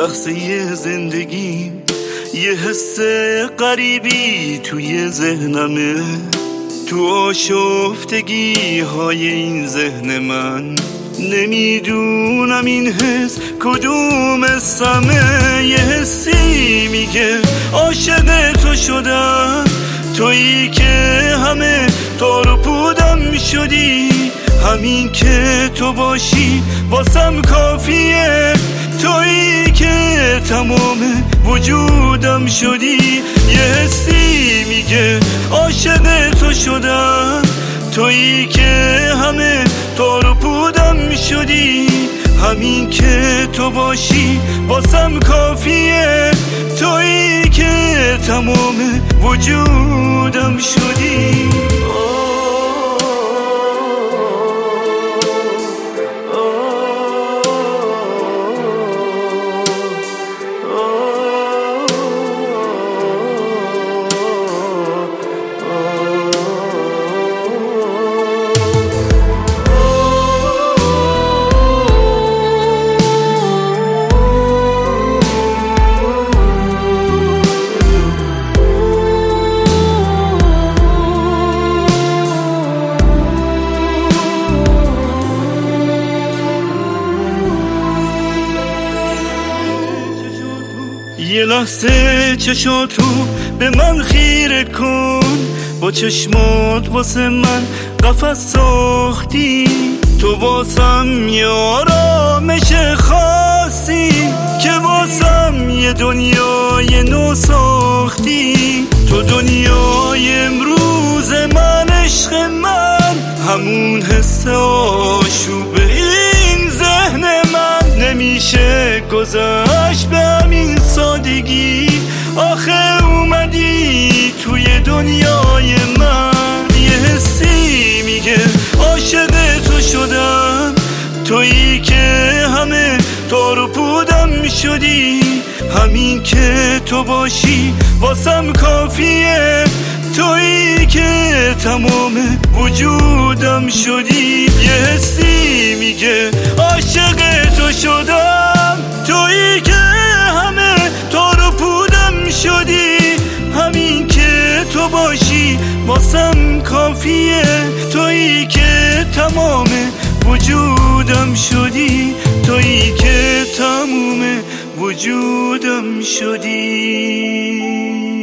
لحظه زندگی یه حس غریبی توی ذهنمه، تو آشفتگی های این ذهن من. نمیدونم این حس کدوم سمه، یه حسی میگه عاشق تو شدم، تویی که همه تار و پودم شدی، همین که تو باشی واسم کافیه، تویی که تمام وجودم شدی. یه حسی میگه عاشق تو شدم، تویی که همه تار و پودم شدی، همین که تو باشی واسم کافیه، تویی که تمام وجودم شدی. یه لحظه چشاتو به من خیره کن، با چشمات واسه من قفس ساختی، تو واسم یه آرامش خاصی، که واسم یه دنیای نو ساختی. تو دنیای امروز من، عشق من، همون حس آشوب این ذهن من. نمیشه گذشت به همین سادگی، آخه اومدی توی دنیای من. یه حسی میگه عاشق تو شدم، تویی که همه تار و پودم شدی، همین که تو باشی واسم کافیه، تویی که تمام وجودم شدی. یه حسی میگه عاشق تو شدم، تویی که همه تار و پودم شدی، همین که تو باشی واسم کافیه، تویی که تمام وجودم شدی، تویی که تمام وجودم شدی.